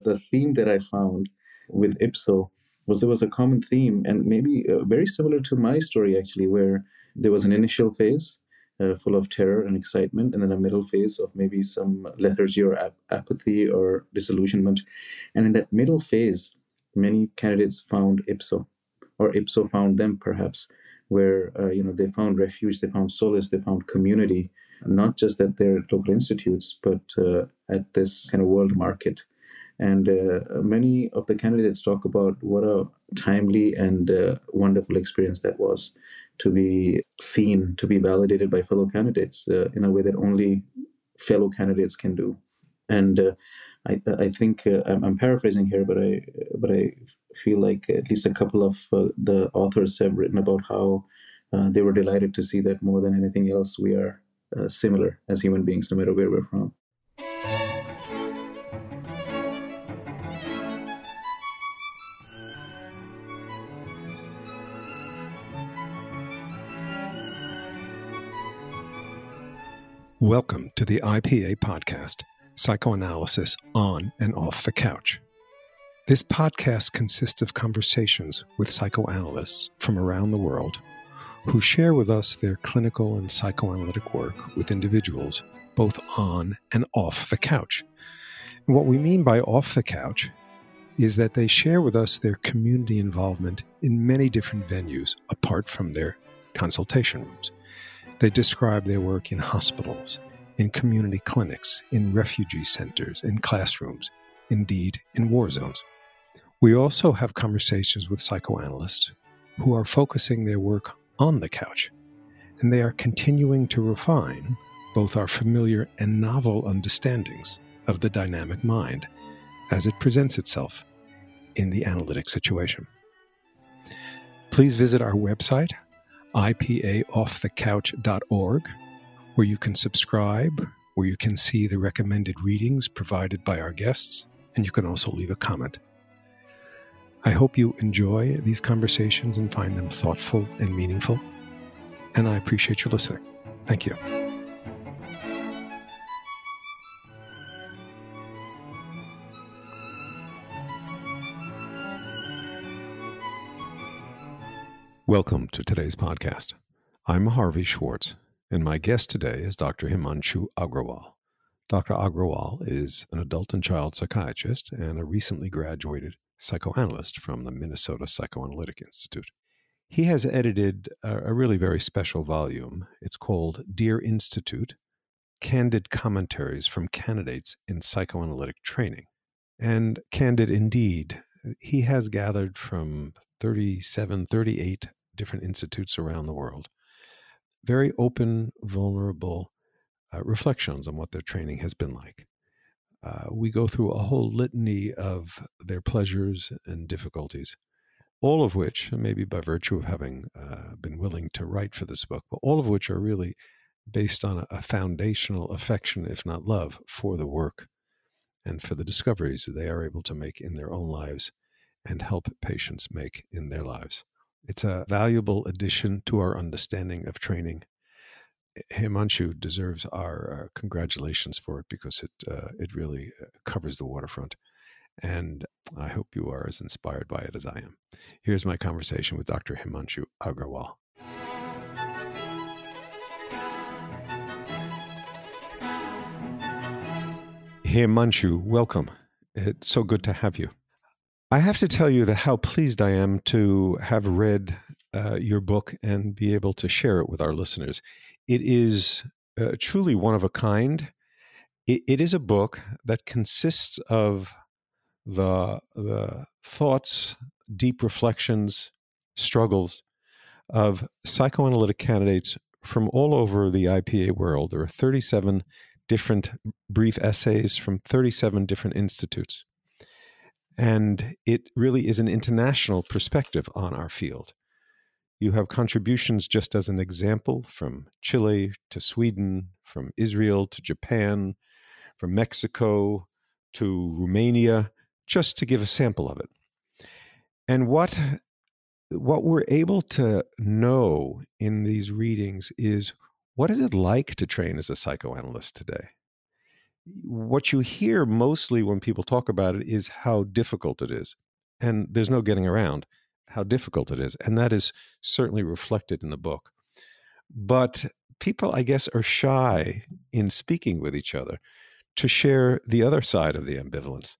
The theme that I found with Ipso was there was a common theme, and maybe very similar to my story actually, where there was an initial phase full of terror and excitement, and then a middle phase of maybe some lethargy or apathy or disillusionment. And in that middle phase, many candidates found Ipso, or Ipso found them perhaps, where they found refuge, they found solace, they found community, not just at their local institutes, but at this kind of world market. And many of the candidates talk about what a timely and wonderful experience that was, to be seen, to be validated by fellow candidates in a way that only fellow candidates can do. And I think I'm paraphrasing here, but I feel like at least a couple of the authors have written about how they were delighted to see that more than anything else we are similar as human beings, no matter where we're from. Welcome to the IPA podcast, Psychoanalysis on and Off the Couch. This podcast consists of conversations with psychoanalysts from around the world who share with us their clinical and psychoanalytic work with individuals both on and off the couch. And what we mean by off the couch is that they share with us their community involvement in many different venues apart from their consultation rooms. They describe their work in hospitals, in community clinics, in refugee centers, in classrooms, indeed in war zones. We also have conversations with psychoanalysts who are focusing their work on the couch, and they are continuing to refine both our familiar and novel understandings of the dynamic mind as it presents itself in the analytic situation. Please visit our website, ipaoffthecouch.org, where you can subscribe, where you can see the recommended readings provided by our guests, and you can also leave a comment. I hope you enjoy these conversations and find them thoughtful and meaningful, and I appreciate your listening. Thank you. Welcome to today's podcast. I'm Harvey Schwartz, and my guest today is Dr. Himanshu Agrawal. Dr. Agrawal is an adult and child psychiatrist and a recently graduated psychoanalyst from the Minnesota Psychoanalytic Institute. He has edited a really very special volume. It's called Dear Institute, Candid Commentaries from Candidates in Psychoanalytic Training. And candid indeed, he has gathered from 38 different institutes around the world very open, vulnerable reflections on what their training has been like. We go through a whole litany of their pleasures and difficulties, all of which, maybe by virtue of having been willing to write for this book, but all of which are really based on a foundational affection, if not love, for the work and for the discoveries that they are able to make in their own lives and help patients make in their lives. It's a valuable addition to our understanding of training. Himanshu deserves our congratulations for it because it really covers the waterfront. And I hope you are as inspired by it as I am. Here's my conversation with Dr. Himanshu Agrawal. Himanshu, welcome. It's so good to have you. I have to tell you how pleased I am to have read your book and be able to share it with our listeners. It is truly one of a kind. It is a book that consists of the thoughts, deep reflections, struggles of psychoanalytic candidates from all over the IPA world. There are 37 different brief essays from 37 different institutes. And it really is an international perspective on our field. You have contributions, just as an example, from Chile to Sweden, from Israel to Japan, from Mexico to Romania, just to give a sample of it. And what we're able to know in these readings is, what is it like to train as a psychoanalyst today? what you hear mostly when people talk about it is how difficult it is. And there's no getting around how difficult it is. And that is certainly reflected in the book. But people, I guess, are shy in speaking with each other to share the other side of the ambivalence.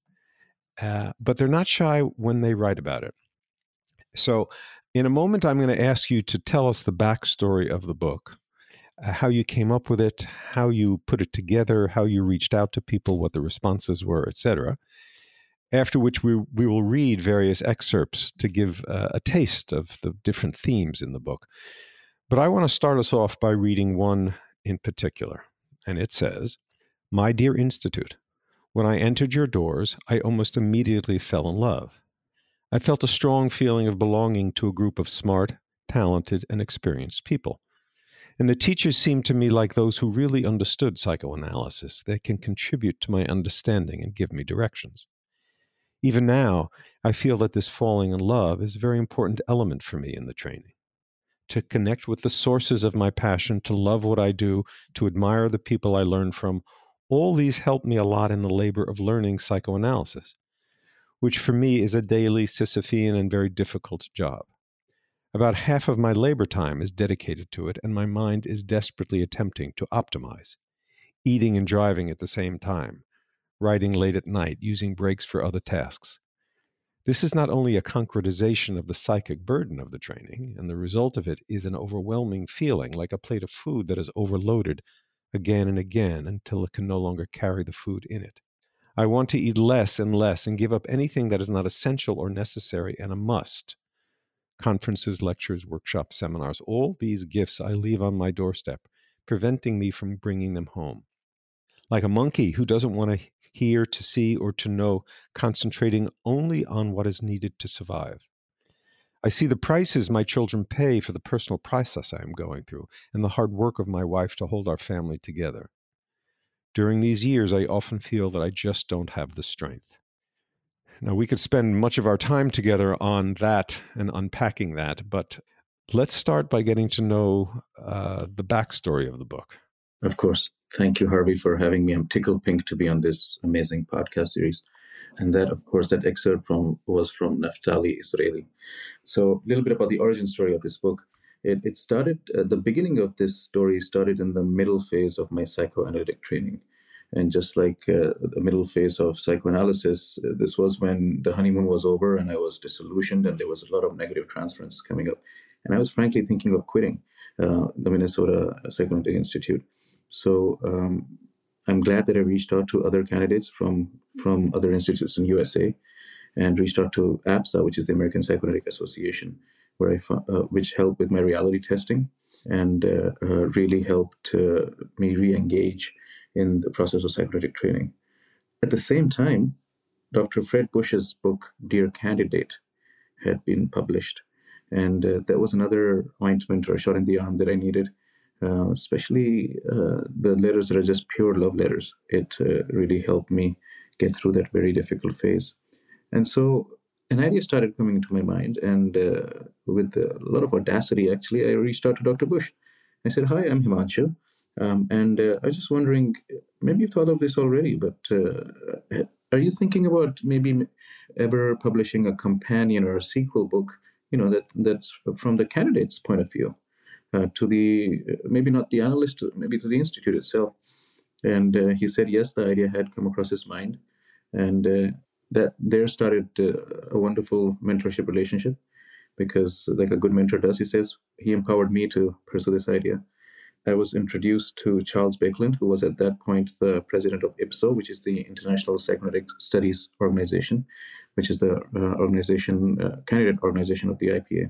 But they're not shy when they write about it. So, in a moment, I'm going to ask you to tell us the backstory of the book, how you came up with it, how you put it together, how you reached out to people, what the responses were, etc. After which we will read various excerpts to give a taste of the different themes in the book. But I want to start us off by reading one in particular. And it says, "My dear Institute, when I entered your doors, I almost immediately fell in love. I felt a strong feeling of belonging to a group of smart, talented, and experienced people. And the teachers seemed to me like those who really understood psychoanalysis. They can contribute to my understanding and give me directions. Even now, I feel that this falling in love is a very important element for me in the training. To connect with the sources of my passion, to love what I do, to admire the people I learn from, all these help me a lot in the labor of learning psychoanalysis, which for me is a daily Sisyphean and very difficult job. About half of my labor time is dedicated to it, and my mind is desperately attempting to optimize, eating and driving at the same time, writing late at night, using breaks for other tasks. This is not only a concretization of the psychic burden of the training, and the result of it is an overwhelming feeling like a plate of food that is overloaded again and again until it can no longer carry the food in it. I want to eat less and less and give up anything that is not essential or necessary and a must. Conferences, lectures, workshops, seminars, all these gifts I leave on my doorstep, preventing me from bringing them home. Like a monkey who doesn't want to hear, to see, or to know, concentrating only on what is needed to survive. I see the prices my children pay for the personal process I am going through and the hard work of my wife to hold our family together. During these years, I often feel that I just don't have the strength." Now, we could spend much of our time together on that and unpacking that, but let's start by getting to know the backstory of the book. Of course. Thank you, Harvey, for having me. I'm tickled pink to be on this amazing podcast series. And that, of course, that excerpt was from Naftali Israeli. So a little bit about the origin story of this book. It started, the beginning of this story started in the middle phase of my psychoanalytic training. And just like the middle phase of psychoanalysis, this was when the honeymoon was over and I was disillusioned and there was a lot of negative transference coming up. And I was frankly thinking of quitting the Minnesota Psychoanalytic Institute. So I'm glad that I reached out to other candidates from other institutes in USA and reached out to APSA, which is the American Psychoanalytic Association, where which helped with my reality testing and really helped me re-engage in the process of psychoanalytic training. At the same time, Dr. Fred Bush's book, Dear Candidate, had been published. And that was another ointment or shot in the arm that I needed, especially the letters that are just pure love letters. It really helped me get through that very difficult phase. And so an idea started coming into my mind, and with a lot of audacity, actually, I reached out to Dr. Bush. I said, "Hi, I'm Himanshu, and I was just wondering, maybe you've thought of this already, but are you thinking about maybe ever publishing a companion or a sequel book, that's from the candidate's point of view, to the, maybe not the analyst, maybe to the institute itself?" And he said yes, the idea had come across his mind. And that there started a wonderful mentorship relationship, because like a good mentor does, he empowered me to pursue this idea. I was introduced to Charles Bakeland, who was at that point the president of IPSO, which is the International Psychoanalytic Studies Organization, which is the candidate organization of the IPA.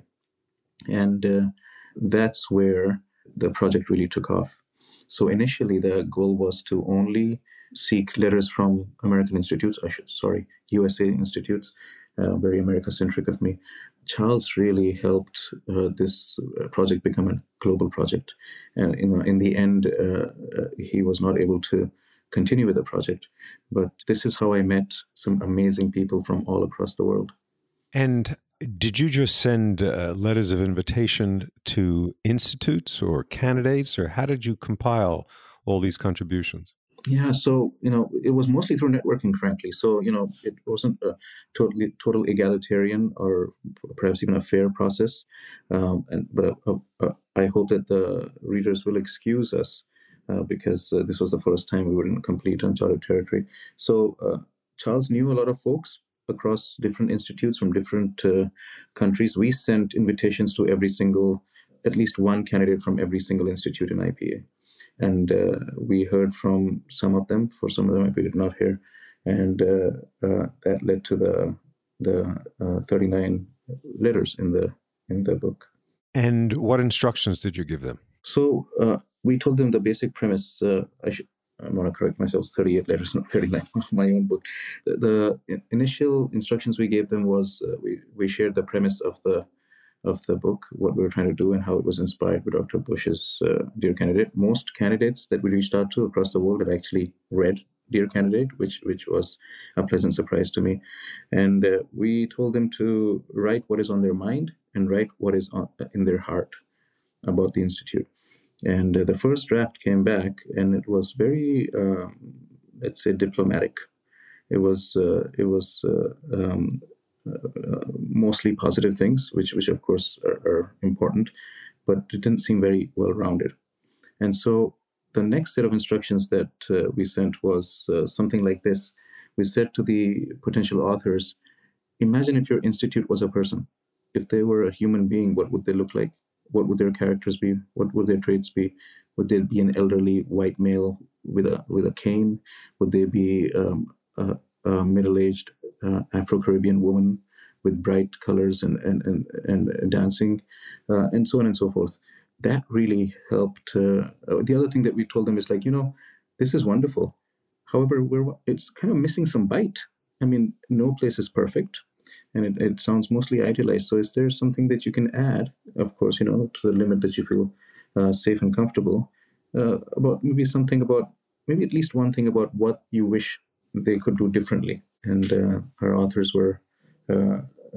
And that's where the project really took off. So initially, the goal was to only seek letters from American institutes, USA institutes, very America-centric of me. Charles really helped this project become a global project. And in the end, he was not able to continue with the project. But this is how I met some amazing people from all across the world. And did you just send letters of invitation to institutes or candidates, or how did you compile all these contributions? Yeah, so it was mostly through networking, frankly. So it wasn't a total egalitarian or perhaps even a fair process. But I hope that the readers will excuse us because this was the first time we were in complete uncharted territory. So Charles knew a lot of folks across different institutes from different countries. We sent invitations to at least one candidate from every single institute in IPA, and we heard from some of them. For some of them, we did not hear, and that led to the 39 letters in the book. And what instructions did you give them? So we told them the basic premise. I want to correct myself. 38 letters, not 39. My own book. The initial instructions we gave them was we shared the premise of the book, what we were trying to do, and how it was inspired by Dr. Bush's Dear Candidate. Most candidates that we reached out to across the world had actually read Dear Candidate, which was a pleasant surprise to me. And we told them to write what is on their mind and write what is in their heart about the Institute. And the first draft came back, and it was very, let's say, diplomatic. It was mostly positive things, which of course are important, but it didn't seem very well rounded. And so the next set of instructions that we sent was something like this. We said to the potential authors, imagine if your institute was a person. If they were a human being, what would they look like? What would their characters be? What would their traits be? Would they be an elderly white male with a cane? Would they be a middle-aged Afro-Caribbean woman with bright colors and dancing, and so on and so forth? That really helped. The other thing that we told them is like, this is wonderful. However, it's kind of missing some bite. I mean, no place is perfect, and it sounds mostly idealized. So is there something that you can add, of course, to the limit that you feel safe and comfortable, about maybe at least one thing about what you wish they could do differently? And our authors were uh,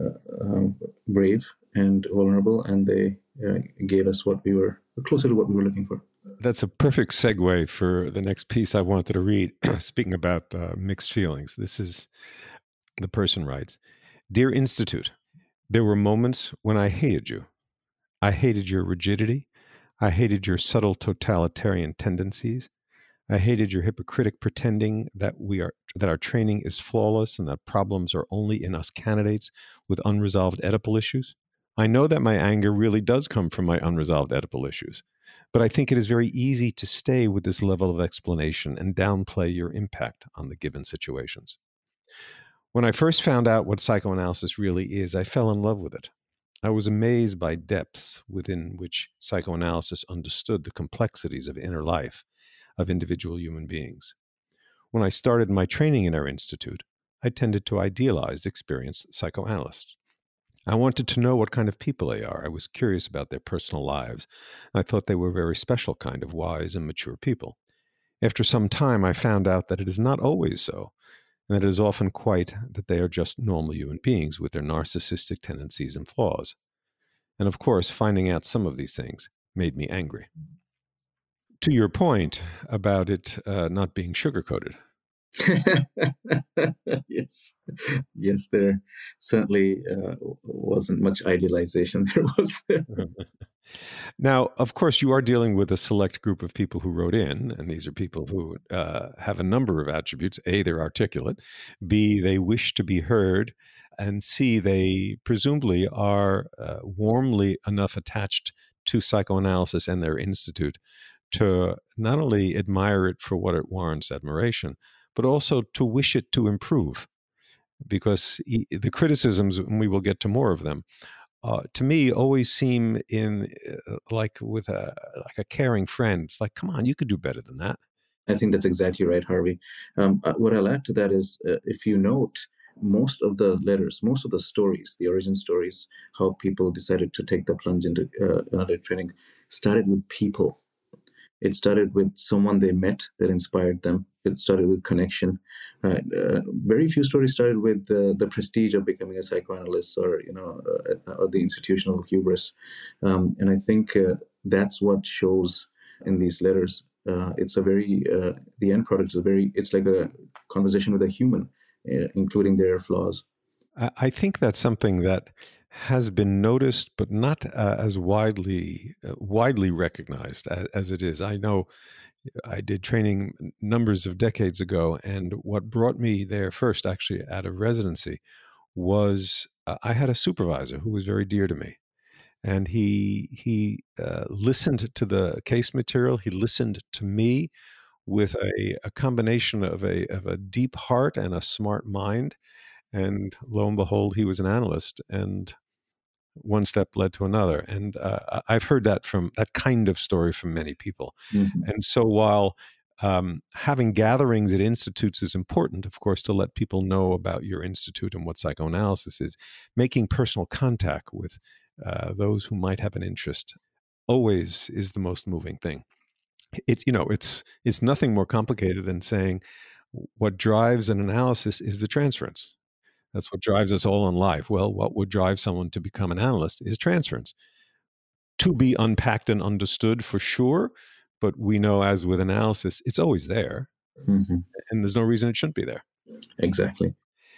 brave and vulnerable, and they gave us what we were closer to what we were looking for. That's a perfect segue for the next piece I wanted to read. Speaking about mixed feelings, this is the person writes, Dear Institute, there were moments when I hated you. I hated your rigidity. I hated your subtle totalitarian tendencies. I hated your hypocritic pretending that our training is flawless and that problems are only in us candidates with unresolved Oedipal issues. I know that my anger really does come from my unresolved Oedipal issues, but I think it is very easy to stay with this level of explanation and downplay your impact on the given situations. When I first found out what psychoanalysis really is, I fell in love with it. I was amazed by depths within which psychoanalysis understood the complexities of inner life of individual human beings. When I started my training in our institute, I tended to idealize experienced psychoanalysts. I wanted to know what kind of people they are. I was curious about their personal lives. I thought they were a very special kind of wise and mature people. After some time, I found out that it is not always so, and that it is often quite that they are just normal human beings with their narcissistic tendencies and flaws. And of course, finding out some of these things made me angry. To your point about it not being sugar-coated. Yes, yes, there certainly wasn't much idealization. There was there. Now, of course, you are dealing with a select group of people who wrote in, and these are people who have a number of attributes. A, they're articulate. B, they wish to be heard. And C, they presumably are warmly enough attached to psychoanalysis and their institute to not only admire it for what it warrants admiration, but also to wish it to improve. Because the criticisms, and we will get to more of them, to me always seem in like with a caring friend. It's like, come on, you could do better than that. I think that's exactly right, Harvey. What I'll add to that is, if you note, most of the letters, most of the stories, the origin stories, how people decided to take the plunge into another training, started with people. It started with someone they met that inspired them. It started with connection. Very few stories started with the prestige of becoming a psychoanalyst, or or the institutional hubris. And I think that's what shows in these letters. it's a very the end product is it's like a conversation with a human, including their flaws. I think that's something that has been noticed, but not as widely recognized as it is. I know I did training numbers of decades ago, and what brought me there first, actually out of residency, was I had a supervisor who was very dear to me, and he listened to the case material. He listened to me with a combination of a deep heart and a smart mind. And lo and behold, he was an analyst, and one step led to another. And I've heard that kind of story from many people. Mm-hmm. And so while having gatherings at institutes is important, of course, to let people know about your institute and what psychoanalysis is, making personal contact with those who might have an interest always is the most moving thing. It's nothing more complicated than saying what drives an analysis is the transference. That's what drives us all in life. Well, what would drive someone to become an analyst is transference. To be unpacked and understood for sure, but we know, as with analysis, it's always there, Mm-hmm. and there's no reason it shouldn't be there. Exactly.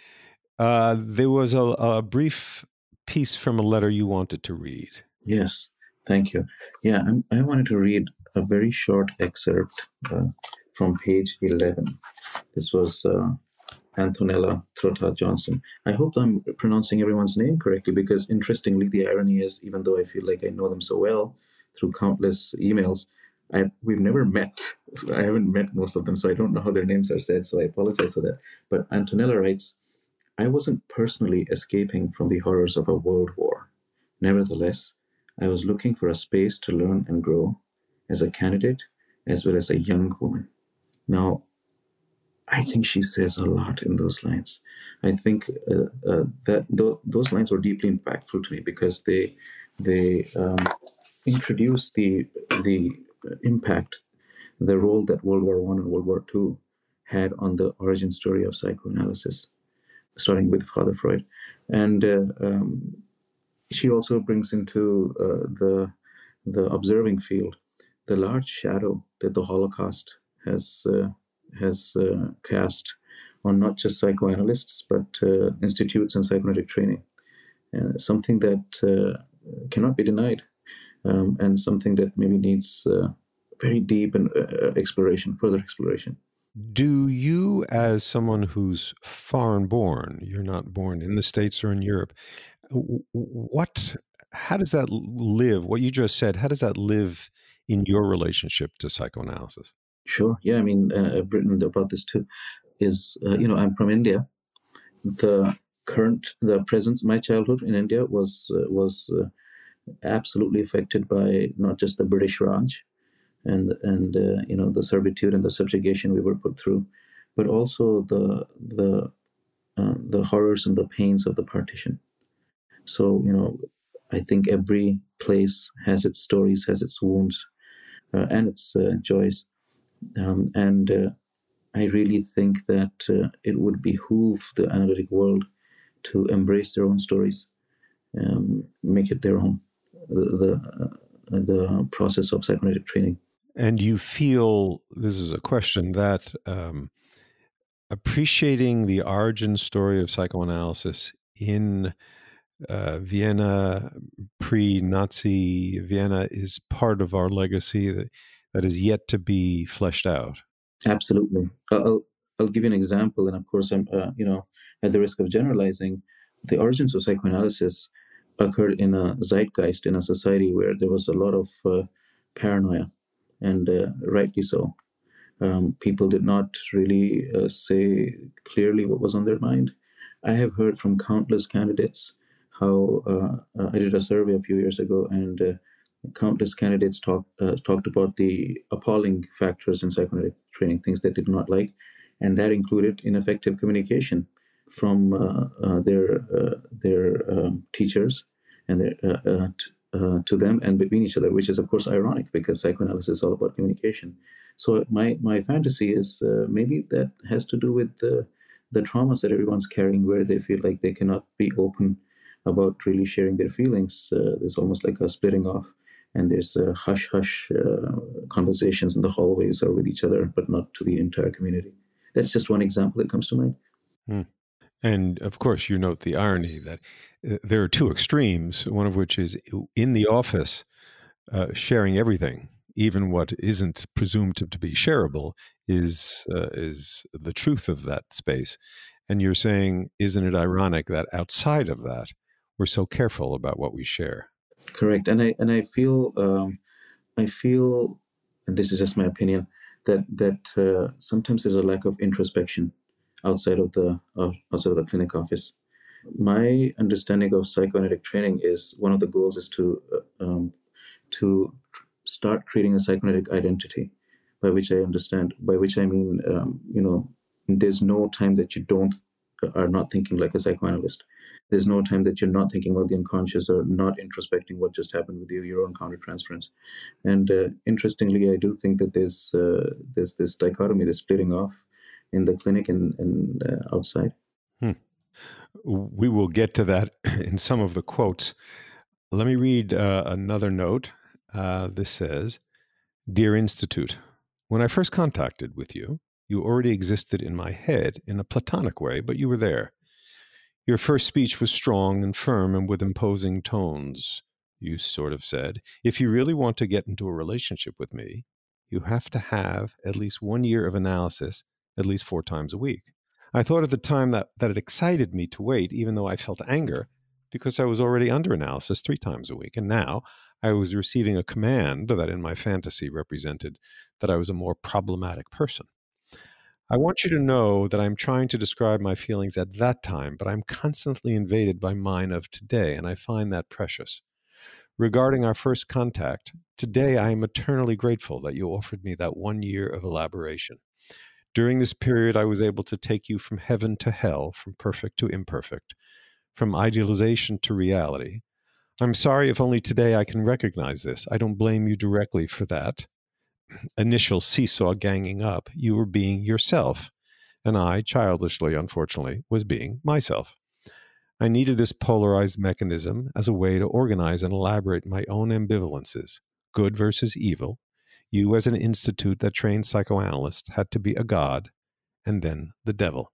There was a brief piece from a letter you wanted to read. Yes, thank you. Yeah, I wanted to read a very short excerpt from page 11. This was Antonella Trotta Johnson. I hope I'm pronouncing everyone's name correctly, because interestingly, the irony is, even though I feel like I know them so well through countless emails, we've never met. I haven't met most of them, so I don't know how their names are said, so I apologize for that. But Antonella writes, I wasn't personally escaping from the horrors of a world war. Nevertheless, I was looking for a space to learn and grow as a candidate as well as a young woman. Now, I think she says a lot in those lines. I think those lines were deeply impactful to me, because they introduce the impact, the role that World War I and World War II had on the origin story of psychoanalysis, starting with Father Freud. And she also brings into the observing field the large shadow that the Holocaust has cast on not just psychoanalysts, but institutes and psychoanalytic training. Something that cannot be denied, and something that maybe needs very deep and further exploration. Do you, as someone who's foreign born, you're not born in the States or in Europe, how does that live? What you just said, how does that live in your relationship to psychoanalysis? Sure. Yeah, I mean, I've written about this too. I'm from India. The presence, my childhood in India was absolutely affected by not just the British Raj and the servitude and the subjugation we were put through, but also the horrors and the pains of the partition. So I think every place has its stories, has its wounds, and its joys, and I really think that it would behoove the analytic world to embrace their own stories, make it their own. The process of psychoanalytic training. And you feel, this is a question, that appreciating the origin story of psychoanalysis in Vienna, pre-Nazi Vienna, is part of our legacy that is yet to be fleshed out. Absolutely. I'll give you an example, and of course, I'm at the risk of generalizing. The origins of psychoanalysis occurred in a zeitgeist, in a society where there was a lot of paranoia, and rightly so. People did not really say clearly what was on their mind. I have heard from countless candidates how I did a survey a few years ago, and countless candidates talked about the appalling factors in psychoanalytic training, things they did not like, and that included ineffective communication from their teachers and to them and between each other, which is of course ironic, because psychoanalysis is all about communication. So my fantasy is maybe that has to do with the traumas that everyone's carrying, where they feel like they cannot be open about really sharing their feelings. There's almost like a splitting off, and there's hush-hush conversations in the hallways or with each other, but not to the entire community. That's just one example that comes to mind. Hmm. And of course, you note the irony that there are two extremes, one of which is in the office, sharing everything, even what isn't presumed to be shareable, is the truth of that space. And you're saying, isn't it ironic that outside of that, we're so careful about what we share? Correct, and I feel, and this is just my opinion, that sometimes there's a lack of introspection outside of the clinic office. My understanding of psychoanalytic training is one of the goals is to start creating a psychoanalytic identity, by which I mean, there's no time that you don't are not thinking like a psychoanalyst. There's no time that you're not thinking about the unconscious or not introspecting what just happened with you, your own countertransference. And interestingly, I do think that there's this dichotomy, this splitting off in the clinic and outside. Hmm. We will get to that in some of the quotes. Let me read another note. This says, "Dear Institute, when I first contacted with you, you already existed in my head in a platonic way, but you were there. Your first speech was strong and firm and with imposing tones. You sort of said, if you really want to get into a relationship with me, you have to have at least 1 year of analysis at least 4 times a week. I thought at the time that it excited me to wait, even though I felt anger, because I was already under analysis 3 times a week. And now I was receiving a command that in my fantasy represented that I was a more problematic person. I want you to know that I'm trying to describe my feelings at that time, but I'm constantly invaded by mine of today, and I find that precious. Regarding our first contact, today I am eternally grateful that you offered me that 1 year of elaboration. During this period, I was able to take you from heaven to hell, from perfect to imperfect, from idealization to reality. I'm sorry if only today I can recognize this. I don't blame you directly for that initial seesaw ganging up. You were being yourself, and I, childishly, unfortunately, was being myself. I needed this polarized mechanism as a way to organize and elaborate my own ambivalences, good versus evil. You, as an institute that trains psychoanalysts, had to be a god and then the devil.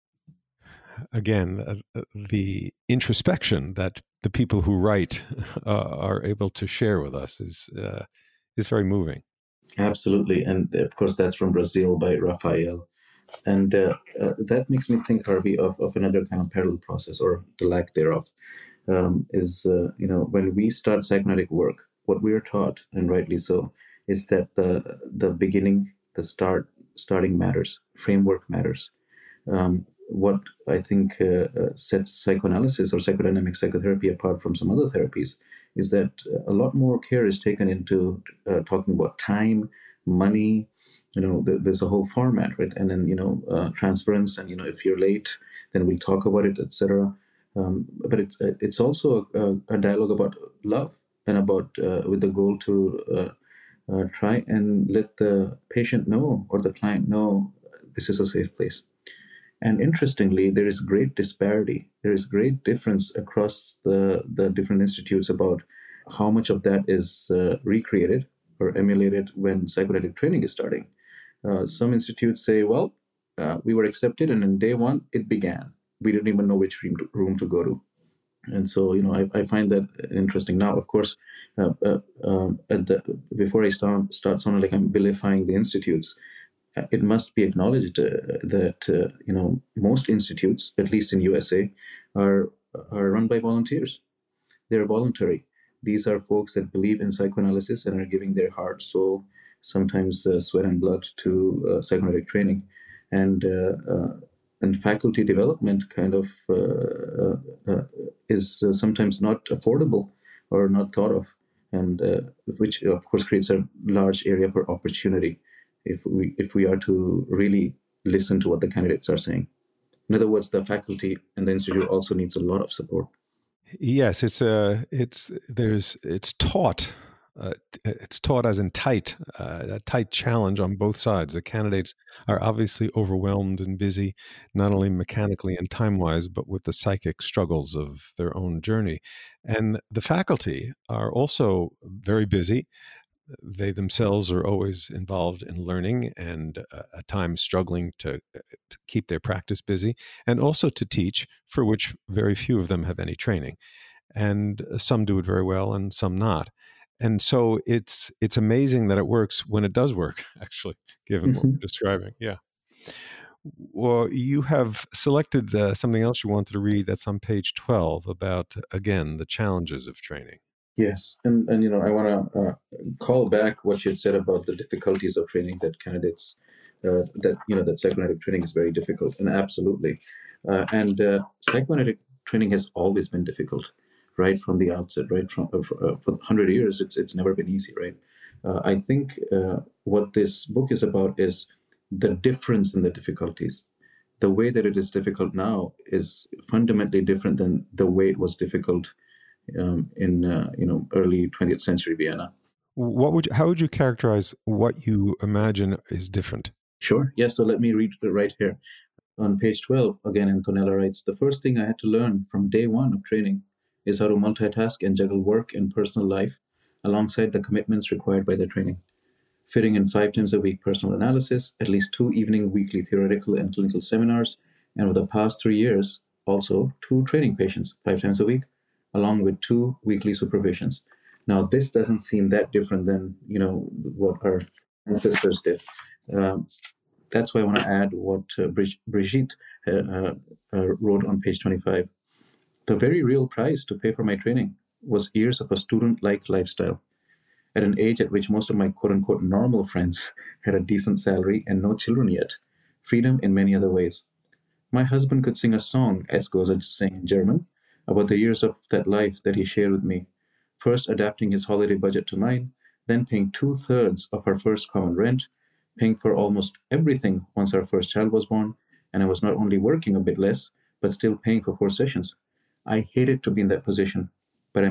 Again, the introspection that the people who write are able to share with us is very moving. Absolutely, and of course that's from Brazil by Raphael. And that makes me think, Harvey, of another kind of parallel process, or the lack thereof, is, when we start psychoanalytic work, what we are taught, and rightly so, is that the beginning, starting matters, framework matters. What I think sets psychoanalysis or psychodynamic psychotherapy apart from some other therapies is that a lot more care is taken into talking about time, money. There's a whole format, right? And then transference, and if you're late, then we'll talk about it, etc. But it's also a dialogue about love, and about with the goal to try and let the patient know, or the client know, this is a safe place. And interestingly, there is great disparity. There is great difference across the different institutes about how much of that is recreated or emulated when psychedelic training is starting. Some institutes say, well, we were accepted, and in day one, it began. We didn't even know which room to go to. And so, I find that interesting. Now, of course, before I start sounding like I'm vilifying the institutes, it must be acknowledged that most institutes, at least in USA, are run by volunteers. They're voluntary. These are folks that believe in psychoanalysis and are giving their heart, soul, sometimes sweat and blood to psychoanalytic training, and faculty development kind of is sometimes not affordable or not thought of, and which of course creates a large area for opportunity if we are to really listen to what the candidates are saying. In other words, the faculty and the institute also needs a lot of support. Yes, it's taught it's taught as in a tight challenge on both sides. The candidates are obviously overwhelmed and busy, not only mechanically and time-wise, but with the psychic struggles of their own journey. And the faculty are also very busy. They themselves are always involved in learning and at times struggling to keep their practice busy and also to teach, for which very few of them have any training. And some do it very well and some not. And so it's amazing that it works when it does work, actually, given what we're describing. Yeah. Well, you have selected something else you wanted to read that's on page 12 about, again, the challenges of training. Yes, and I want to call back what you had said about the difficulties of training, that candidates that psychoanalytic training is very difficult, and absolutely, and psychoanalytic training has always been difficult, right from the outset, right from for 100 years, it's never been easy, right? I think what this book is about is the difference in the difficulties. The way that it is difficult now is fundamentally different than the way it was difficult in early 20th century Vienna. How would you characterize what you imagine is different? Sure. Yes. So let me read it right here. On page 12, again, Antonella writes, "The first thing I had to learn from day one of training is how to multitask and juggle work and personal life alongside the commitments required by the training. Fitting in 5 times a week personal analysis, at least 2 weekly theoretical and clinical seminars, and over the past 3 years, also 2 training patients 5 times a week, along with 2 weekly supervisions." Now, this doesn't seem that different than what our ancestors did. Um, that's why I want to add what Brigitte wrote on page 25. "The very real price to pay for my training was years of a student-like lifestyle. At an age at which most of my quote-unquote normal friends had a decent salary and no children yet, freedom in many other ways. My husband could sing a song, as goes a saying in German, about the years of that life that he shared with me, first adapting his holiday budget to mine, then paying 2/3 of our first common rent, paying for almost everything once our first child was born, and I was not only working a bit less, but still paying for 4 sessions. I hated to be in that position, but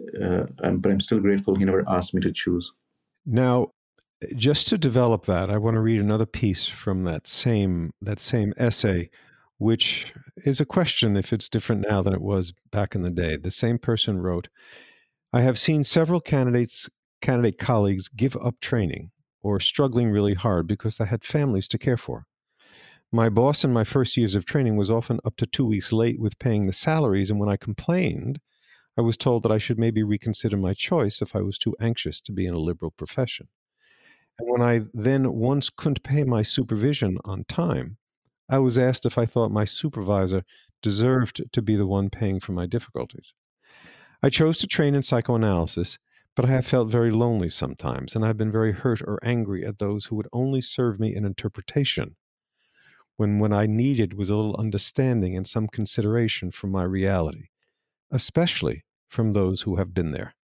I'm still grateful he never asked me to choose." Now, just to develop that, I want to read another piece from that same essay, which is a question if it's different now than it was back in the day. The same person wrote, "I have seen several candidate colleagues give up training or struggling really hard because they had families to care for. My boss in my first years of training was often up to 2 weeks late with paying the salaries, and when I complained, I was told that I should maybe reconsider my choice if I was too anxious to be in a liberal profession. And when I then once couldn't pay my supervision on time, I was asked if I thought my supervisor deserved to be the one paying for my difficulties. I chose to train in psychoanalysis, but I have felt very lonely sometimes, and I've been very hurt or angry at those who would only serve me an interpretation, when what I needed was a little understanding and some consideration for my reality, especially from those who have been there."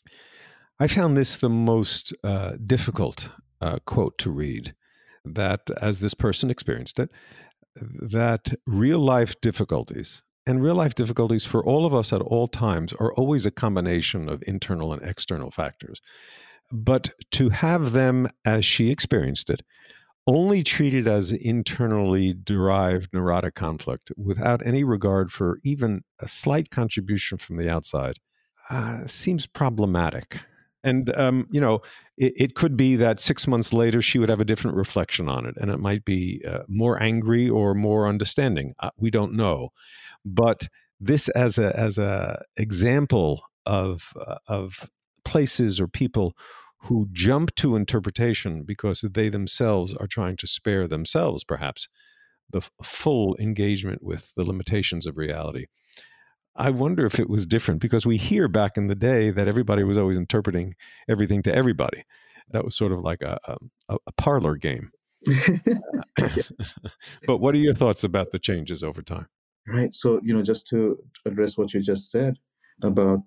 I found this the most difficult quote to read, that as this person experienced it, that real life difficulties, and real life difficulties for all of us at all times, are always a combination of internal and external factors. But to have them, as she experienced it, only treated as internally derived neurotic conflict without any regard for even a slight contribution from the outside seems problematic. And, it could be that 6 months later she would have a different reflection on it, and it might be more angry or more understanding. We don't know. But this as a example of places or people who jump to interpretation because they themselves are trying to spare themselves, perhaps, the full engagement with the limitations of reality. I wonder if it was different, because we hear back in the day that everybody was always interpreting everything to everybody. That was sort of like a parlor game. Yeah. But what are your thoughts about the changes over time? Right. So, just to address what you just said about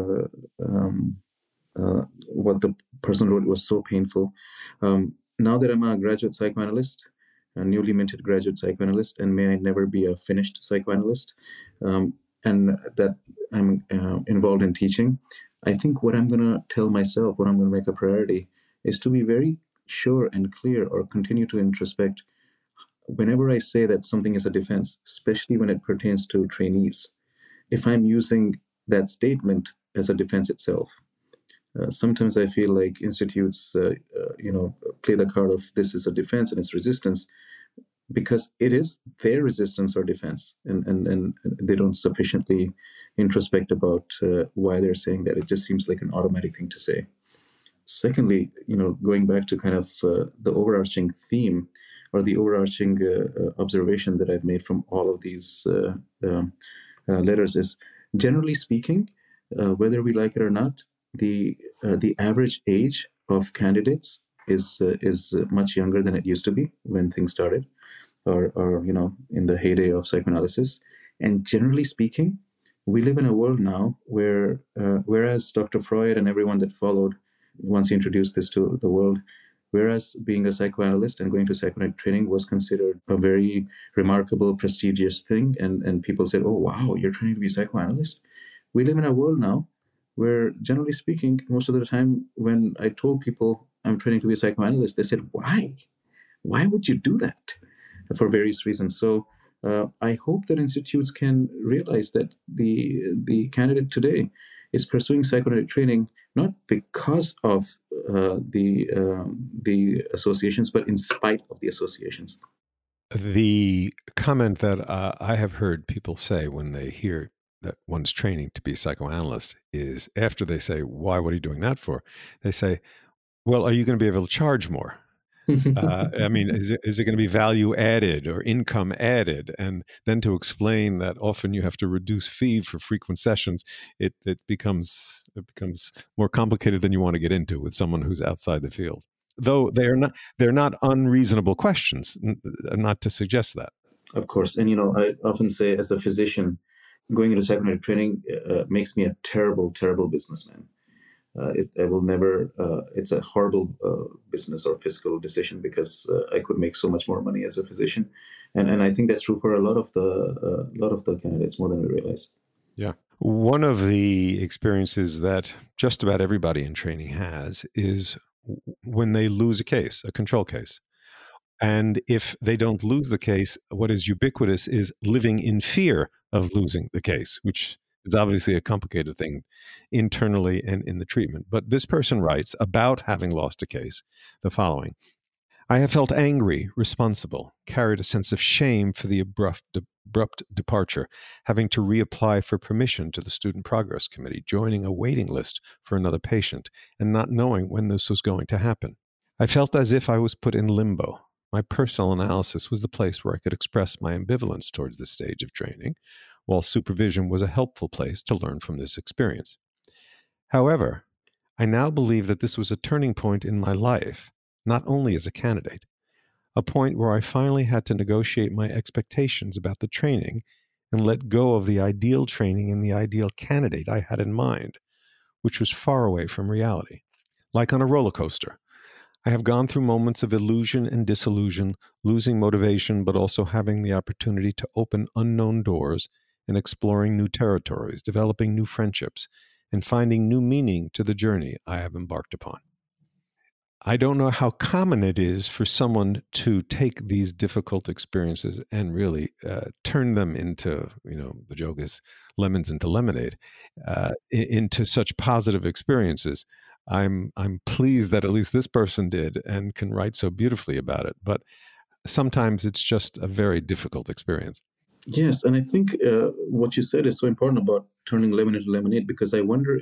what the person wrote was so painful. Now that I'm a graduate psychoanalyst, a newly minted graduate psychoanalyst, and may I never be a finished psychoanalyst, and that I'm involved in teaching, I think what I'm going to tell myself, what I'm going to make a priority, is to be very sure and clear, or continue to introspect whenever I say that something is a defense, especially when it pertains to trainees. If I'm using that statement as a defense itself, sometimes I feel like institutes, play the card of this is a defense and it's resistance, because it is their resistance or defense, and they don't sufficiently introspect about why they're saying that. It just seems like an automatic thing to say. Secondly, going back to kind of the overarching theme, or the overarching observation that I've made from all of these letters is, generally speaking, whether we like it or not, the average age of candidates is much younger than it used to be when things started, or in the heyday of psychoanalysis. And generally speaking, we live in a world now where, whereas Dr. Freud and everyone that followed, once he introduced this to the world, whereas being a psychoanalyst and going to psychoanalytic training was considered a very remarkable, prestigious thing, and people said, "Oh, wow, you're training to be a psychoanalyst." We live in a world now where, generally speaking, most of the time when I told people I'm training to be a psychoanalyst, they said, "Why? Why would you do that?" For various reasons. So I hope that institutes can realize that the candidate today is pursuing psychoanalytic training not because of the associations, but in spite of the associations. The comment that I have heard people say when they hear that one's training to be a psychoanalyst is, after they say, "Why? What are you doing that for?" They say, "Well, are you going to be able to charge more? I mean, is it going to be value added or income added?" And then to explain that often you have to reduce fee for frequent sessions, it becomes more complicated than you want to get into with someone who's outside the field. Though they're not unreasonable questions. Not to suggest that. Of course. And, I often say, as a physician, going into psychoanalytic training makes me a terrible, terrible businessman. I will never. It's a horrible business or fiscal decision, because I could make so much more money as a physician, and I think that's true for a lot of the candidates, more than we realize. Yeah. One of the experiences that just about everybody in training has is when they lose a case, a control case. And if they don't lose the case, what is ubiquitous is living in fear of losing the case, which is obviously a complicated thing internally and in the treatment. But this person writes about having lost a case the following: "I have felt angry, responsible, carried a sense of shame for the abrupt departure, having to reapply for permission to the Student Progress Committee, joining a waiting list for another patient, and not knowing when this was going to happen. I felt as if I was put in limbo. My personal analysis was the place where I could express my ambivalence towards this stage of training, while supervision was a helpful place to learn from this experience. However, I now believe that this was a turning point in my life, not only as a candidate, a point where I finally had to negotiate my expectations about the training and let go of the ideal training and the ideal candidate I had in mind, which was far away from reality. Like on a roller coaster, I have gone through moments of illusion and disillusion, losing motivation, but also having the opportunity to open unknown doors and exploring new territories, developing new friendships, and finding new meaning to the journey I have embarked upon." I don't know how common it is for someone to take these difficult experiences and really turn them into, the joke is lemons into lemonade, into such positive experiences. I'm pleased that at least this person did and can write so beautifully about it. But sometimes it's just a very difficult experience. Yes, and I think what you said is so important about turning lemon into lemonade, because I wonder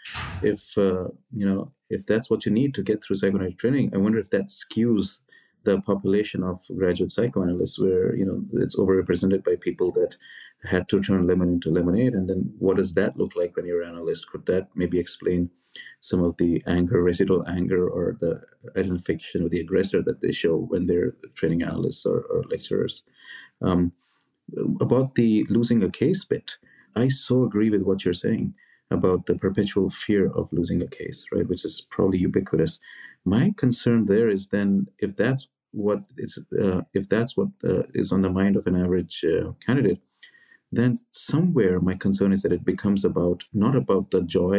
if that's what you need to get through psychoanalytic training. I wonder if that skews the population of graduate psychoanalysts, where it's overrepresented by people that had to turn lemon into lemonade. And then what does that look like when you're an analyst? Could that maybe explain some of the anger, residual anger, or the identification of the aggressor that they show when they're training analysts or lecturers? Um, about the losing a case bit, I so agree with what you're saying about the perpetual fear of losing a case, right? Which is probably ubiquitous. My concern there is, then, if that's what is on the mind of an average candidate, then somewhere my concern is that it becomes about, not about the joy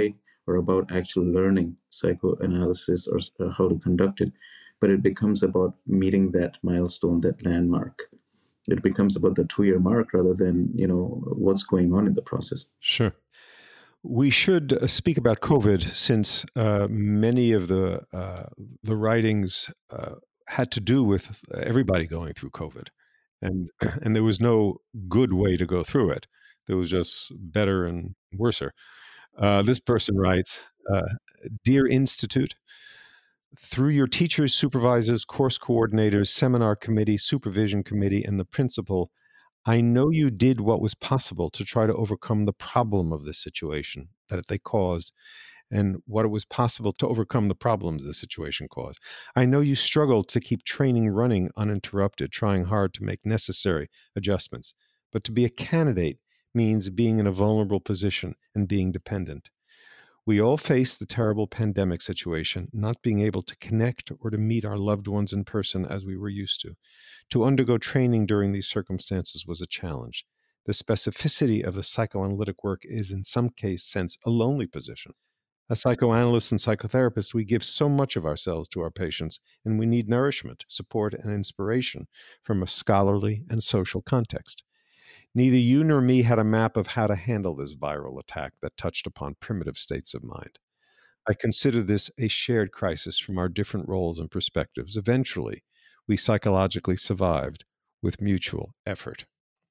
or about actual learning psychoanalysis or how to conduct it, but it becomes about meeting that milestone, that landmark. It becomes about the 2-year mark rather than, what's going on in the process. Sure. We should speak about COVID, since many of the writings had to do with everybody going through COVID, and and there was no good way to go through it. There was just better and worser. This person writes, uh, "Dear Institute, through your teachers, supervisors, course coordinators, seminar committee, supervision committee, and the principal, I know you did what was possible to try to overcome the problem of this situation that they caused, and what it was possible to overcome the problems the situation caused. I know you struggled to keep training running uninterrupted, trying hard to make necessary adjustments. But to be a candidate means being in a vulnerable position and being dependent. We all face the terrible pandemic situation, not being able to connect or to meet our loved ones in person as we were used to. To undergo training during these circumstances was a challenge. The specificity of the psychoanalytic work is, in some sense, a lonely position. As psychoanalysts and psychotherapists, we give so much of ourselves to our patients, and we need nourishment, support, and inspiration from a scholarly and social context. Neither you nor me had a map of how to handle this viral attack that touched upon primitive states of mind. I consider this a shared crisis from our different roles and perspectives. Eventually, we psychologically survived with mutual effort."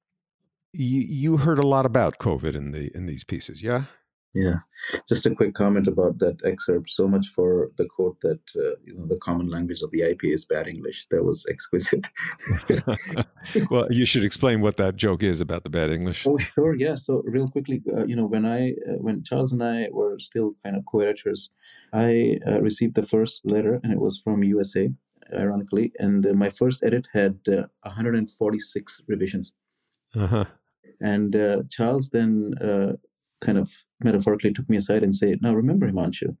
You heard a lot about COVID in these pieces, yeah? Yeah, just a quick comment about that excerpt. So much for the quote that the common language of the IPA is bad English. That was exquisite. Well, you should explain what that joke is about the bad English. Oh, sure. Yeah. So real quickly, when Charles and I were still kind of co-editors, I received the first letter, and it was from USA, ironically. And my first edit had 146 revisions. Uh-huh. And Charles then kind of metaphorically took me aside and said, "Now remember, Himanshu,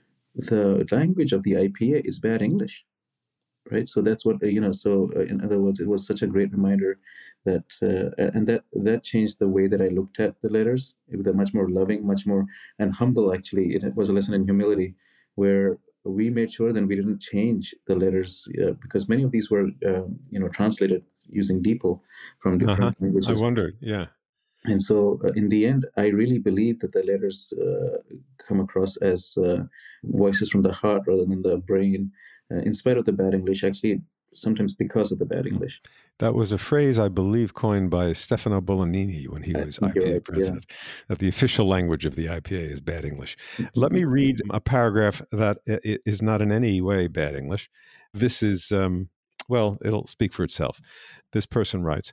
the language of the IPA is bad English." Right, so that's what so in other words, it was such a great reminder that and that changed the way that I looked at the letters with a much more loving, much more and humble. Actually, it was a lesson in humility, where we made sure that we didn't change the letters because many of these were translated using DeepL from different I languages. wondered, yeah. And so in the end, I really believe that the letters come across as voices from the heart rather than the brain, in spite of the bad English, actually, sometimes because of the bad English. That was a phrase, I believe, coined by Stefano Bolognini when he I was think you're IPA right. president, that the official language of the IPA is bad English. Let me read a paragraph that is not in any way bad English. This is, well, it'll speak for itself. This person writes,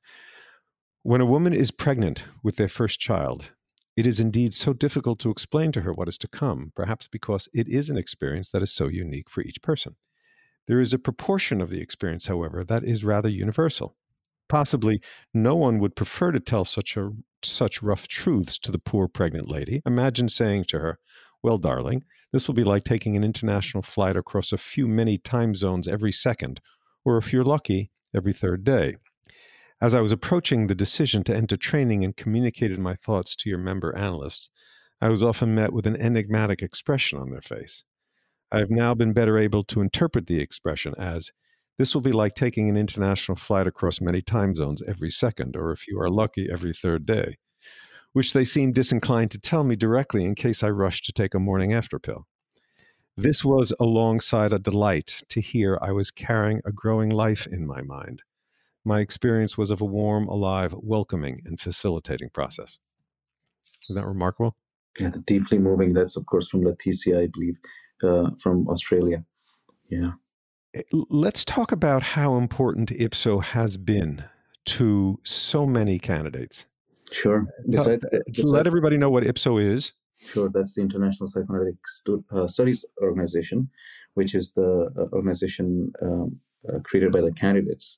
"When a woman is pregnant with their first child, it is indeed so difficult to explain to her what is to come, perhaps because it is an experience that is so unique for each person. There is a proportion of the experience, however, that is rather universal. Possibly no one would prefer to tell such rough truths to the poor pregnant lady. Imagine saying to her, 'Well, darling, this will be like taking an international flight across a few many time zones every second, or if you're lucky, every third day.' As I was approaching the decision to enter training and communicated my thoughts to your member analysts, I was often met with an enigmatic expression on their face. I have now been better able to interpret the expression as, 'This will be like taking an international flight across many time zones every second, or if you are lucky, every third day,' which they seem disinclined to tell me directly in case I rush to take a morning after pill. This was alongside a delight to hear I was carrying a growing life in my mind. My experience was of a warm, alive, welcoming, and facilitating process." Isn't that remarkable? Yeah, deeply moving. That's, of course, from Leticia, I believe, from Australia. Yeah. Let's talk about how important IPSO has been to so many candidates. Sure. Let everybody know what IPSO is. Sure, that's the International Psychoanalytic Studies Organization, which is the organization created by the candidates,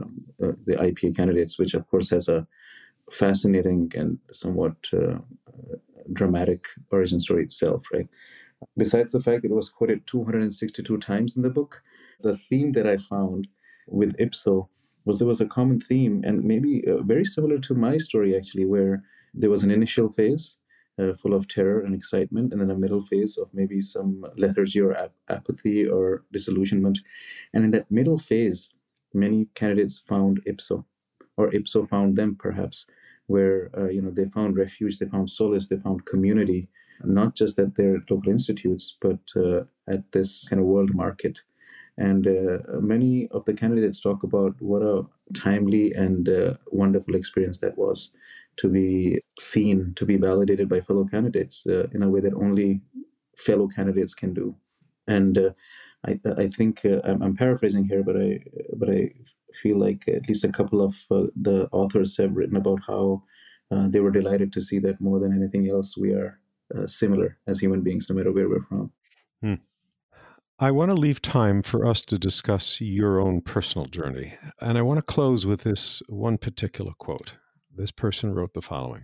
the IPA candidates, which of course has a fascinating and somewhat dramatic origin story itself, right? Besides the fact that it was quoted 262 times in the book, the theme that I found with IPSO was there was a common theme, and maybe very similar to my story, actually, where there was an initial phase full of terror and excitement, and then a middle phase of maybe some lethargy or apathy or disillusionment. And in that middle phase, many candidates found Ipso, or Ipso found them, perhaps, where they found refuge, they found solace, they found community, not just at their local institutes, but at this kind of world market. And many of the candidates talk about what a timely and wonderful experience that was, to be seen, to be validated by fellow candidates in a way that only fellow candidates can do. And I think I'm paraphrasing here, but I feel like at least a couple of the authors have written about how they were delighted to see that more than anything else we are similar as human beings, no matter where we're from. Hmm. I want to leave time for us to discuss your own personal journey. And I want to close with this one particular quote. This person wrote the following: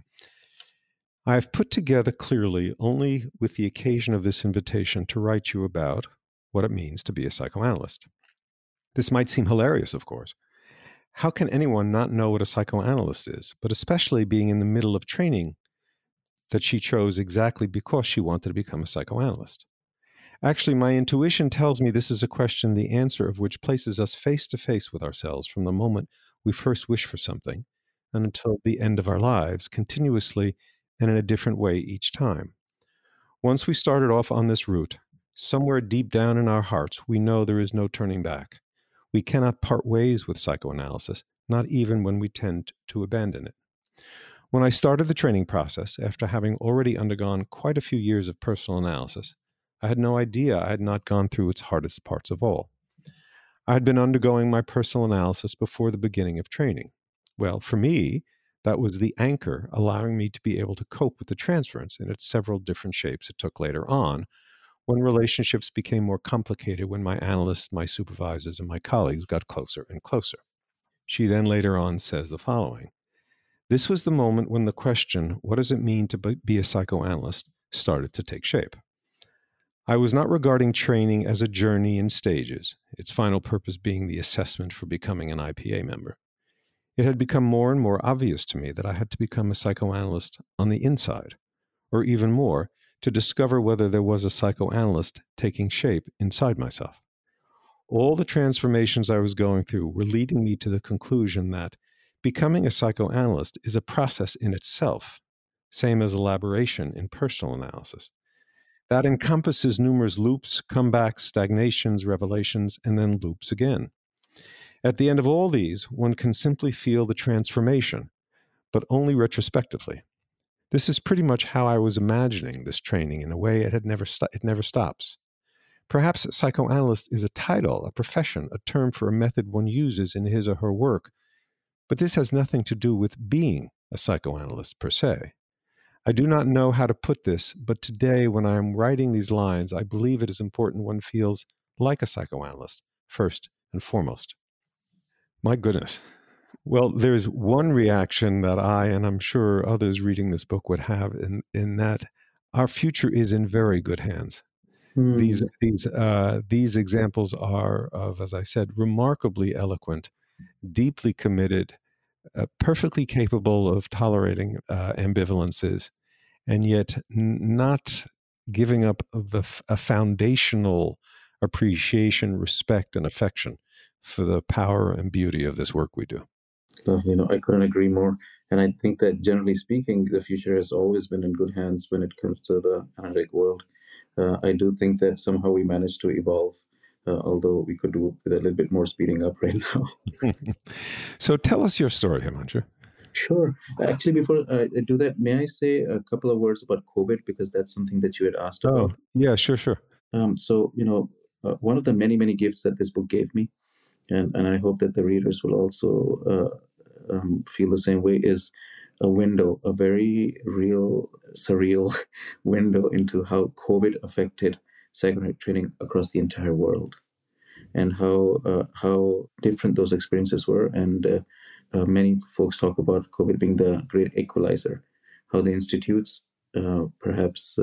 I have put together clearly only with the occasion of this invitation to write you about what it means to be a psychoanalyst. This might seem hilarious, of course. How can anyone not know what a psychoanalyst is, but especially being in the middle of training that she chose exactly because she wanted to become a psychoanalyst? Actually, my intuition tells me this is a question, the answer of which places us face to face with ourselves from the moment we first wish for something and until the end of our lives, continuously and in a different way each time. Once we started off on this route, somewhere deep down in our hearts, we know there is no turning back. We cannot part ways with psychoanalysis, not even when we tend to abandon it. When I started the training process, after having already undergone quite a few years of personal analysis, I had no idea I had not gone through its hardest parts of all. I had been undergoing my personal analysis before the beginning of training. Well, for me, that was the anchor allowing me to be able to cope with the transference in its several different shapes it took later on, when relationships became more complicated, when my analysts, my supervisors, and my colleagues got closer and closer. She then later on says the following: this was the moment when the question, what does it mean to be a psychoanalyst, started to take shape. I was not regarding training as a journey in stages, its final purpose being the assessment for becoming an IPA member. It had become more and more obvious to me that I had to become a psychoanalyst on the inside, or even more, to discover whether there was a psychoanalyst taking shape inside myself. All the transformations I was going through were leading me to the conclusion that becoming a psychoanalyst is a process in itself, same as elaboration in personal analysis. That encompasses numerous loops, comebacks, stagnations, revelations, and then loops again. At the end of all these, one can simply feel the transformation, but only retrospectively. This is pretty much how I was imagining this training. In a way, it never stops. Perhaps psychoanalyst is a title, a profession, a term for a method one uses in his or her work, but this has nothing to do with being a psychoanalyst per se. I do not know how to put this, but today, when I am writing these lines, I believe it is important one feels like a psychoanalyst, first and foremost. My goodness. Well, there's one reaction that I, and I'm sure others reading this book would have, in that our future is in very good hands. Hmm. These examples are of, as I said, remarkably eloquent, deeply committed, perfectly capable of tolerating ambivalences, and yet not giving up a foundational appreciation, respect, and affection for the power and beauty of this work we do. Lovely. No, I couldn't agree more. And I think that generally speaking, the future has always been in good hands when it comes to the analytic world. I do think that somehow we managed to evolve, although we could do with a little bit more speeding up right now. So tell us your story, Himanshu. Sure. Actually, before I do that, may I say a couple of words about COVID, because that's something that you had asked Oh, about. yeah, sure. So, one of the many, many gifts that this book gave me, and I hope that the readers will also feel the same way, is a window, a very real, surreal window into how COVID affected psychoanalytic training across the entire world, and how different those experiences were. And many folks talk about COVID being the great equalizer, how the institutes perhaps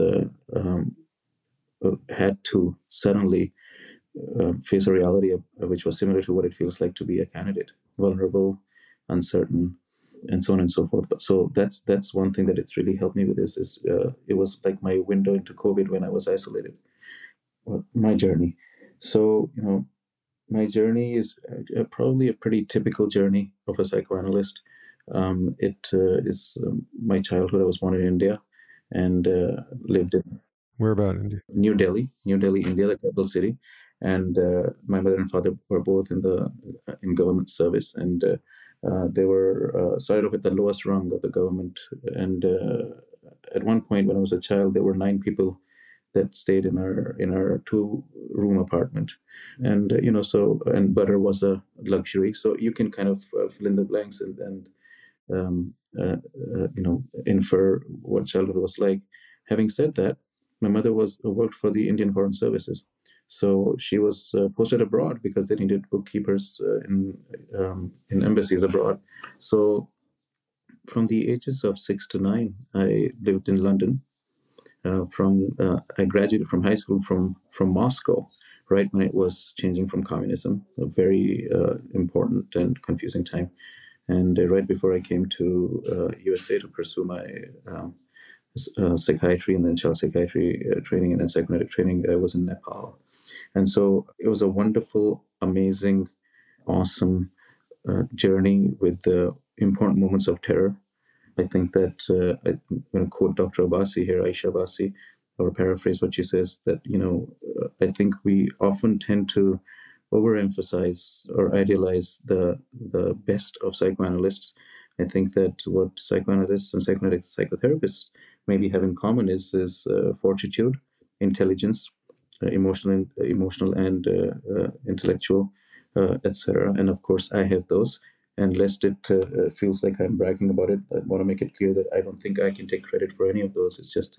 had to suddenly face a reality which was similar to what it feels like to be a candidate: vulnerable, uncertain, and so on and so forth. But so that's one thing that it's really helped me with this is it was like my window into COVID when I was isolated. Well, my journey. So my journey is probably a pretty typical journey of a psychoanalyst. It is my childhood. I was born in India and lived in Where about India? New Delhi, India, the capital city. And my mother and father were both in government service, and they were started off at the lowest rung of the government. And at one point, when I was a child, there were 9 people that stayed in our 2-room apartment, and and butter was a luxury. So you can kind of fill in the blanks and um, infer what childhood was like. Having said that, my mother worked for the Indian Foreign Services, so she was posted abroad because they needed bookkeepers in embassies abroad. So from the ages of 6 to 9, I lived in London. I graduated from high school from Moscow, right when it was changing from communism, a very important and confusing time. And right before I came to USA to pursue my psychiatry and then child psychiatry training and then psychoanalytic training, I was in Nepal. And so it was a wonderful, amazing, awesome journey with the important moments of terror. I think that I'm going to quote Dr. Abbasi here, Aisha Abbasi, or paraphrase what she says, that, I think we often tend to overemphasize or idealize the best of psychoanalysts. I think that what psychoanalysts and psychoanalytic psychotherapists maybe have in common is fortitude, intelligence, emotional and intellectual, etc. And of course, I have those. And lest it feels like I'm bragging about it, I want to make it clear that I don't think I can take credit for any of those. It's just,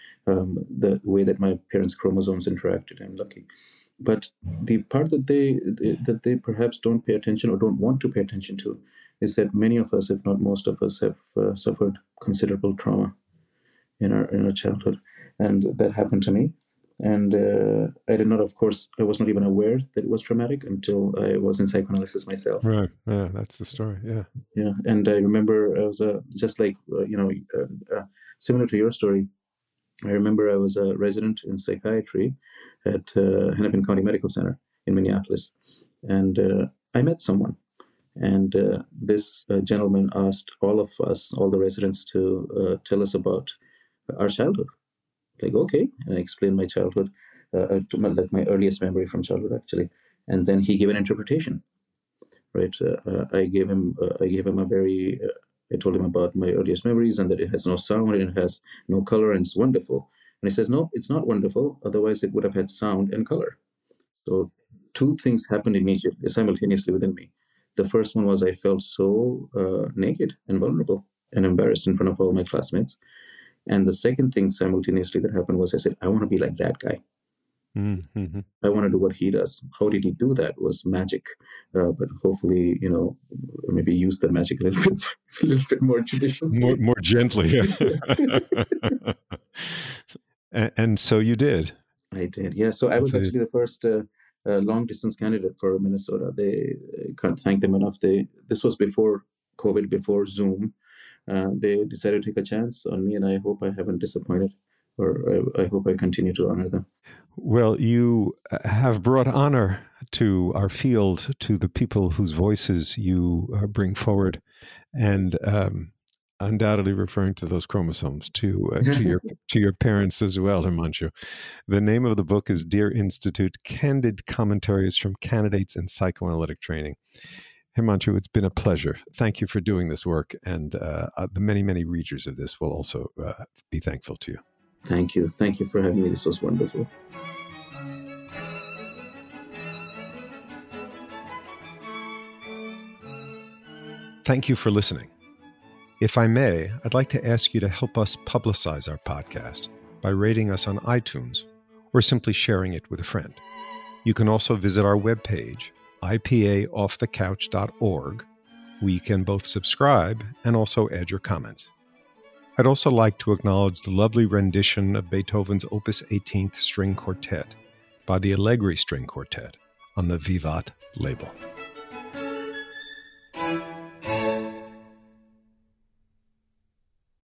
the way that my parents' chromosomes interacted. I'm lucky. But the part that they perhaps don't pay attention or don't want to pay attention to is that many of us, if not most of us, have suffered considerable trauma in our childhood. And that happened to me. And I did not, of course, I was not even aware that it was traumatic until I was in psychoanalysis myself. Right. Yeah, that's the story. Yeah. Yeah. And I remember I was just like, similar to your story. I remember I was a resident in psychiatry at Hennepin County Medical Center in Minneapolis. And I met someone. And this gentleman asked all of us, all the residents, to tell us about our childhood. Like, okay, and I explained my childhood, my earliest memory from childhood, actually, and then he gave an interpretation, right? I gave him a very. I told him about my earliest memories and that it has no sound and it has no color and it's wonderful. And he says, no, it's not wonderful. Otherwise, it would have had sound and color. So 2 things happened immediately, simultaneously within me. The first one was I felt so naked and vulnerable and embarrassed in front of all my classmates. And the second thing simultaneously that happened was I said, I want to be like that guy. Mm-hmm. I want to do what he does. How did he do that? Was magic. But hopefully, maybe use the magic a little bit more judiciously. More gently. And so you did. I did, yeah. So I was actually the first long-distance candidate for Minnesota. They can't thank them enough. This was before COVID, before Zoom. They decided to take a chance on me, and I hope I haven't disappointed, or I hope I continue to honor them. Well, you have brought honor to our field, to the people whose voices you bring forward, and undoubtedly referring to those chromosomes, to your parents as well, Himanshu. The name of the book is Dear Institute, Candid Commentaries from Candidates in Psychoanalytic Training. Himanshu, it's been a pleasure. Thank you for doing this work, and the many, many readers of this will also be thankful to you. Thank you. Thank you for having me. This was wonderful. Thank you for listening. If I may, I'd like to ask you to help us publicize our podcast by rating us on iTunes or simply sharing it with a friend. You can also visit our webpage, ipaoffthecouch.org, where you can both subscribe and also add your comments. I'd also like to acknowledge the lovely rendition of Beethoven's Opus 18th String Quartet by the Allegri String Quartet on the Vivat label.